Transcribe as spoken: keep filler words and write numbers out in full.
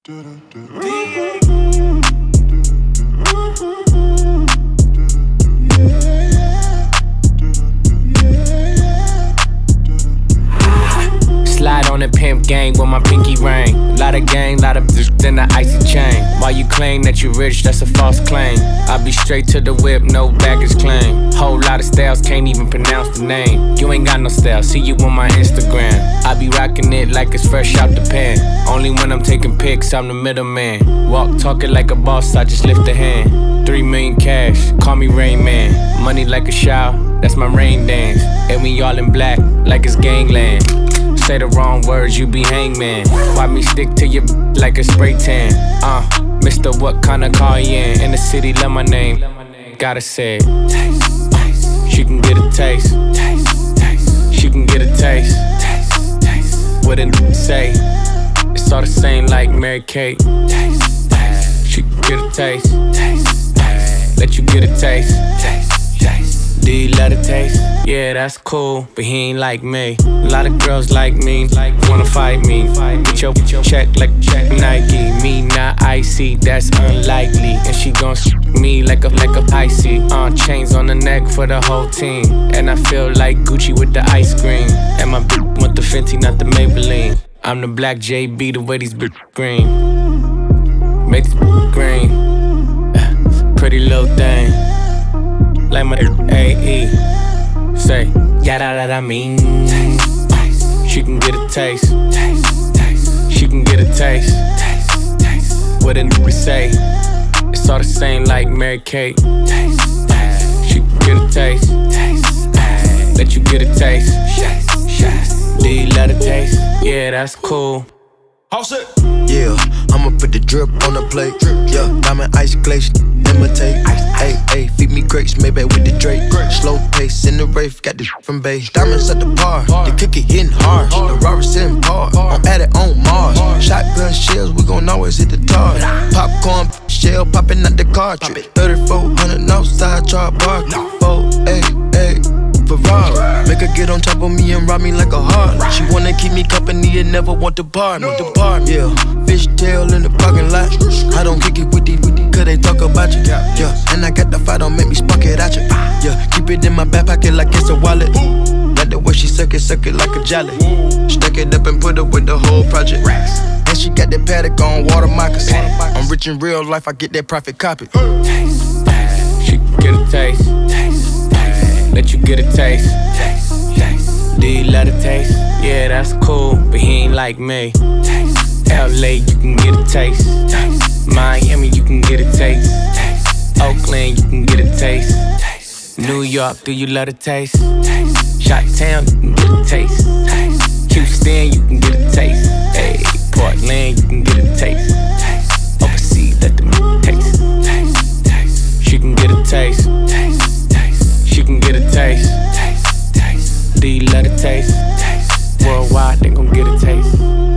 Slide on the pimp gang with my pinky ring. Lot of gang, lot of bitch, then the icy chain. While you claim that you rich, that's a false claim. I be straight to the whip, no baggage claim. Whole lot of styles, can't even pronounce the name. You ain't got no style, see you on my Instagram. I be rocking it like it's fresh out the pan. Only when I'm taking pics, I'm the middleman. Walk talking like a boss, I just lift a hand. Three million cash, call me Rain Man. Money like a shower, that's my rain dance. And we all in black, like it's gangland. Say the wrong words, you be hangman. Why me stick to your like a spray tan? Uh, Mister What kind of car you in? In the city, love my name. Gotta say it. Taste, taste. She can get a taste. Taste, taste. She can get a taste. Taste, taste. What a say? It's all the same like Mary Kate. Taste, taste. She can get a taste. Taste, taste. Let you get a taste. Taste, taste. Do you love the taste? Yeah, that's cool, but he ain't like me. A lot of girls like me, like wanna fight me. Get your check like check Nike. Me not icy, that's unlikely. And she gon' s*** me like a like a icy. Uh, chains on the neck for the whole team. And I feel like Gucci with the ice cream. And my bitch want the Fenty, not the Maybelline. I'm the black J B, the way these bitch green. Make this green. Uh, pretty little thing. Like my A E. Say, yada that I mean. Taste, taste. She can get a taste. Taste, taste. She can get a taste. Taste, taste. What a nigga say? It's all the same like Mary Kate. Taste, taste. She can get a taste. Taste, taste. Let you get a taste. Taste, taste. Do you love the taste? Yeah, that's cool. All set. Yeah, I'ma put the drip on the plate. Yeah, diamond ice glaze, imitate. Hey, hey, feed me grapes, maybe with the Drake. Slow pace in the Wraith, got this from base. Diamonds at the bar, the cookie hitting hard. The Robert sitting par, I'm at it on Mars. Shotgun shells, we gon' always hit the tar. Popcorn shell popping out the cartridge. thirty-four hundred outside, char bar. Four, eight, eight. Ferrari. Make her get on top of me and rob me like a heart. She wanna keep me company and never want to bar me. The bar, yeah. Fishtail in the parking lot. I don't kick it with these, with these, cause they talk about you. Yeah, and I got the fight, don't make me spark it at you. Yeah, keep it in my back pocket like it's a wallet. Like the way she suck it, suck it like a jelly. Stack it up and put it with the whole project. And she got that paddock on water moccasins. I'm rich in real life, I get that profit copy. Taste, taste. She can get a taste. Taste. Let you get a taste. Taste, taste. Do you love the taste? Yeah, that's cool, but he ain't like me. Taste, L A, you can get a taste. Taste. Miami, you can get a taste. Taste. Oakland, you can get a taste. Taste. New York, do you love the taste? Taste. Chi-Town, you can get a taste. Taste. Houston, you can get a taste. Hey, Portland, you can get a taste. Taste. Overseas, let them taste. Taste. Taste. She can get a taste. Taste. She can get a taste. Taste, taste. Do you love the taste? Taste. Worldwide, they gon' get a taste.